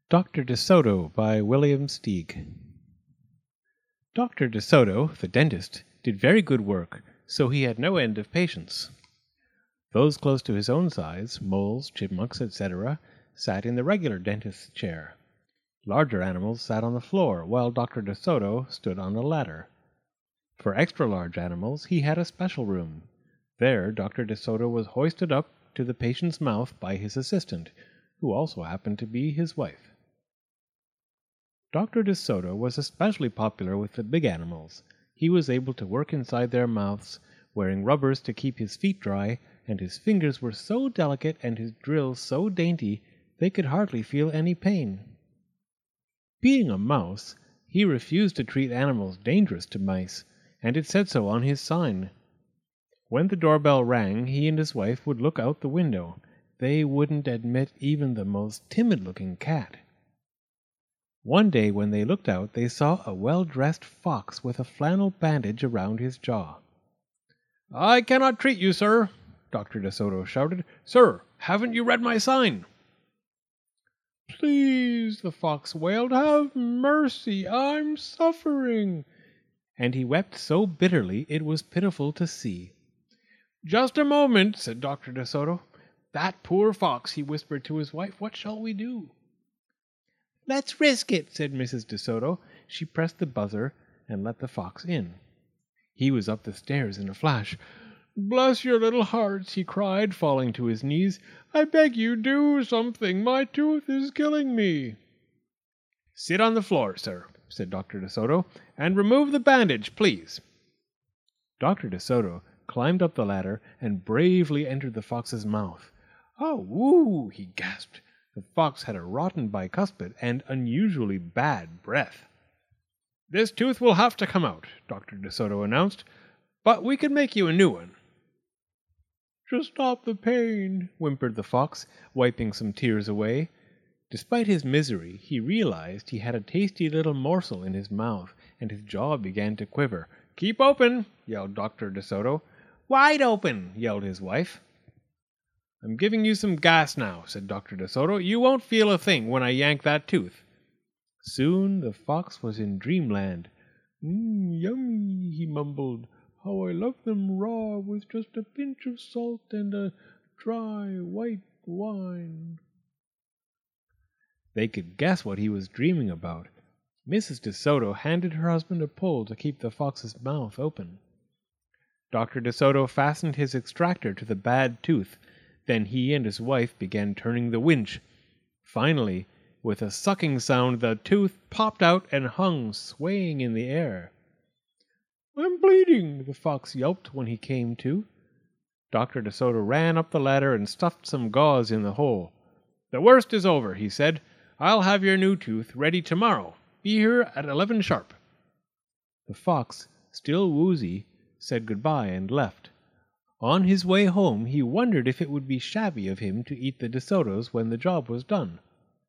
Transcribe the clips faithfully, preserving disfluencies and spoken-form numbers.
Doctor DeSoto by William Steig. Doctor DeSoto, the dentist, did very good work, so he had no end of patients. Those close to his own size, moles, chipmunks, et cetera, sat in the regular dentist's chair. Larger animals sat on the floor, while Doctor DeSoto stood on a ladder. For extra-large animals, he had a special room. There, Doctor DeSoto was hoisted up to the patient's mouth by his assistant, who also happened to be his wife. Doctor DeSoto was especially popular with the big animals. He was able to work inside their mouths, wearing rubbers to keep his feet dry, and his fingers were so delicate and his drills so dainty they could hardly feel any pain. Being a mouse, he refused to treat animals dangerous to mice, and it said so on his sign. When the doorbell rang, he and his wife would look out the window. They wouldn't admit even the most timid-looking cat. One day when they looked out, they saw a well-dressed fox with a flannel bandage around his jaw. "I cannot treat you, sir," Doctor DeSoto shouted. "Sir, haven't you read my sign?" "Please," the fox wailed, "have mercy, I'm suffering." And he wept so bitterly it was pitiful to see. "Just a moment," said Doctor DeSoto. "That poor fox," he whispered to his wife. "What shall we do?" "Let's risk it," said Missus DeSoto. She pressed the buzzer and let the fox in. He was up the stairs in a flash. "Bless your little hearts," he cried, falling to his knees. "I beg you, do something. My tooth is killing me." "Sit on the floor, sir," said Doctor DeSoto, "and remove the bandage, please." Doctor DeSoto climbed up the ladder and bravely entered the fox's mouth. "Oh, woo!" he gasped. The fox had a rotten bicuspid and unusually bad breath. "This tooth will have to come out," Doctor DeSoto announced, "but we can make you a new one." "Just stop the pain," whimpered the fox, wiping some tears away. Despite his misery, he realized he had a tasty little morsel in his mouth, and his jaw began to quiver. "Keep open!" yelled Doctor DeSoto. "Wide open!" yelled his wife. "I'm giving you some gas now," said Doctor DeSoto. "You won't feel a thing when I yank that tooth." Soon the fox was in dreamland. "Mmm, yummy," he mumbled. "How I love them raw with just a pinch of salt and a dry white wine." They could guess what he was dreaming about. Missus DeSoto handed her husband a pole to keep the fox's mouth open. Doctor DeSoto fastened his extractor to the bad tooth. Then he and his wife began turning the winch. Finally, with a sucking sound, the tooth popped out and hung swaying in the air. "I'm bleeding," the fox yelped when he came to. Doctor DeSoto ran up the ladder and stuffed some gauze in the hole. "The worst is over," he said. "I'll have your new tooth ready tomorrow. Be here at eleven sharp." The fox, still woozy, said goodbye and left. On his way home, he wondered if it would be shabby of him to eat the DeSotos when the job was done.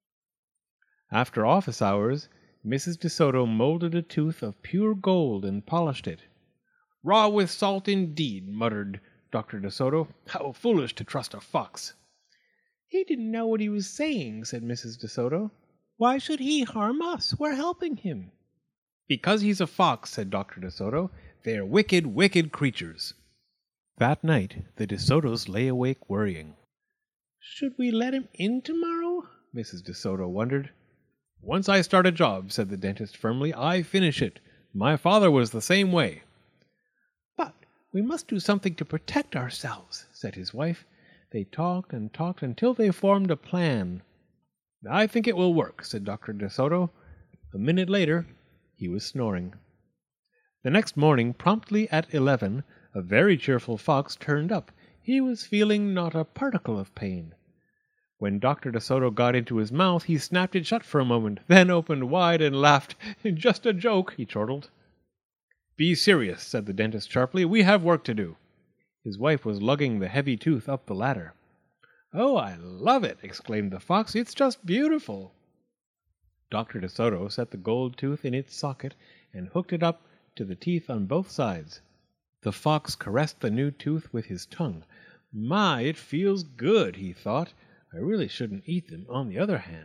After office hours, Missus DeSoto molded a tooth of pure gold and polished it. "Raw with salt indeed," muttered Doctor DeSoto. "How foolish to trust a fox." "He didn't know what he was saying," said Missus DeSoto. "Why should he harm us? We're helping him." "Because he's a fox," said Doctor DeSoto. "They're wicked, wicked creatures." That night, the DeSotos lay awake worrying. "Should we let him in tomorrow?" Missus DeSoto wondered. "Once I start a job," said the dentist firmly, "I finish it. My father was the same way." "But we must do something to protect ourselves," said his wife. They talked and talked until they formed a plan. "I think it will work," said Doctor DeSoto. A minute later, he was snoring. The next morning, promptly at eleven, a very cheerful fox turned up. He was feeling not a particle of pain. When Doctor DeSoto got into his mouth, he snapped it shut for a moment, then opened wide and laughed. "Just a joke," he chortled. "Be serious," said the dentist sharply. "We have work to do." His wife was lugging the heavy tooth up the ladder. "Oh, I love it!" exclaimed the fox. "It's just beautiful." Doctor DeSoto set the gold tooth in its socket and hooked it up to the teeth on both sides. The fox caressed the new tooth with his tongue. "My, it feels good," he thought. "I really shouldn't eat them. On the other hand,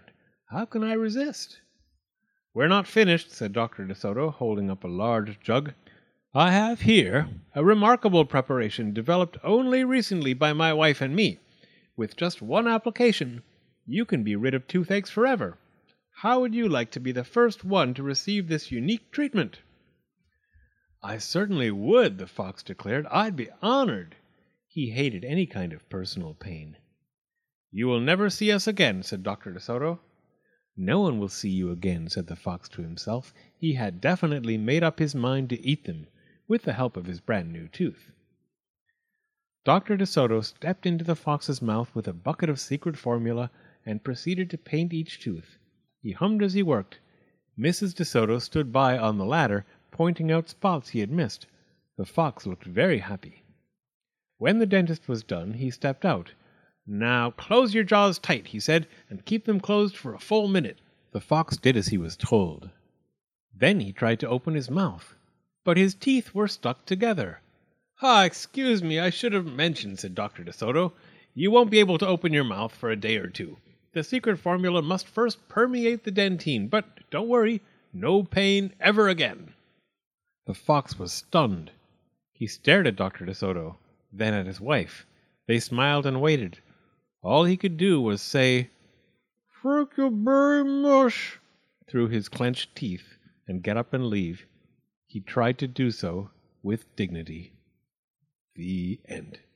How can I resist?" "We're not finished," said Doctor DeSoto, holding up a large jug. "I have here a remarkable preparation developed only recently by my wife and me. With just one application, you can be rid of toothaches forever. How would you like to be the first one to receive this unique treatment?" "I certainly would," the fox declared. "I'd be honored." He hated any kind of personal pain. "You will never see us again," said Doctor DeSoto. "No one will see you again," said the fox to himself. He had definitely made up his mind to eat them, with the help of his brand new tooth. Doctor DeSoto stepped into the fox's mouth with a bucket of secret formula and proceeded to paint each tooth. He hummed as he worked. Missus DeSoto stood by on the ladder, pointing out spots he had missed. The fox looked very happy. When the dentist was done, he stepped out. "Now close your jaws tight," he said, "and keep them closed for a full minute." The fox did as he was told. Then he tried to open his mouth, but his teeth were stuck together. "Ah, excuse me, I should have mentioned," said Doctor DeSoto. "You won't be able to open your mouth for a day or two. The secret formula must first permeate the dentine, but don't worry, no pain ever again." The fox was stunned. He stared at Doctor DeSoto, then at his wife. They smiled and waited. All he could do was say, "Thank you very much," through his clenched teeth, and get up and leave. He tried to do so with dignity. The end.